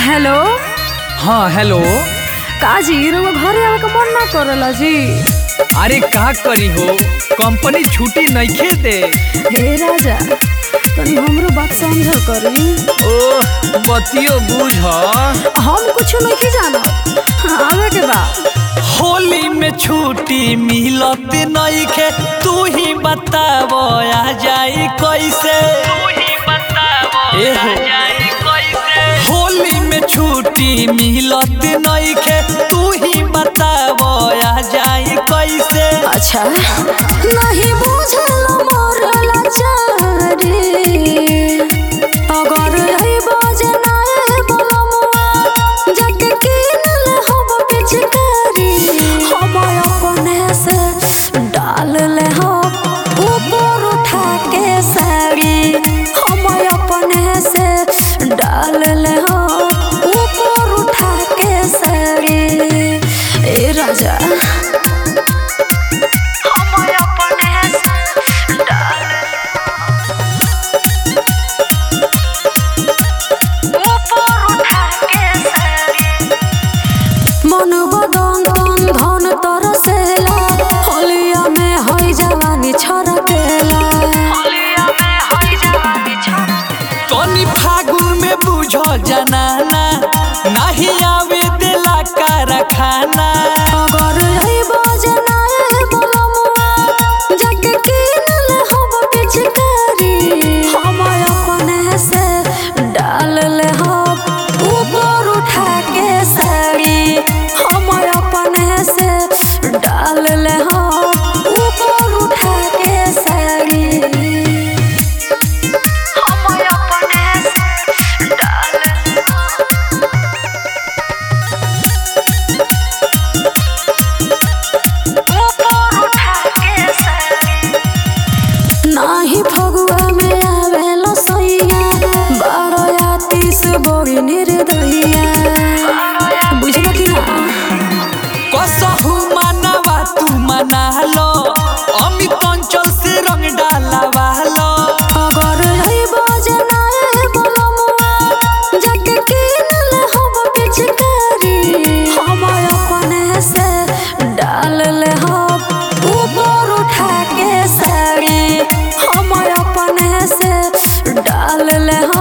Hello. हाँ hello. काजी रउआ घरे आवे के मन ना करला जी। अरे का करी हो, कंपनी छुट्टी नइखे दे। हे राजा तनी हमरो बात समझल करी। ओ बतियो बुझ। हम कुछ नहीं जाना, आवे के बा। होली में छुट्टी मिलत नइखे, तू ही बताव आ जाई कैसे। होली में छुट्टी मिलत नइखे, तू ही बताव आ जाई कैसे। अच्छा नहीं बुझल मोर लाचारी, अगर रही बजना बोलमुआ जग किनल हम पिचकारी, हम अपने से डाल ले हो ऊपर उठा के साड़ी, हम अपने से डाल ले हो ऊपर उठा के साड़ी। ए राजा मन बदन तन धन तरसेला, होलिया में होई जवानी छरकेला। तनी फागुन में बुझो जनाना, नहीं आवे दिला कारखाना। अगर रही बजना बोलमुआ जग किनल हम पिचकारी, हम अपने से डाल ले हो ऊपर उठा के साड़ी, हम अपने से डाल ले हो ऊपर उठा के साड़ी। नाही फगुआ में आवेलो सैया, 12 या 30 बड़ी निर्दयिया। बुझल कि ना? कसहु मानवा तू मना लो, अमित अंचल से रंग डालवा लो। अगर रही बजना बोलमुआ जग किनल हम पिचकारी, हम अपने से डाल ले हो ऊपर उठा के साड़ी, हम अपने से डाल ले हो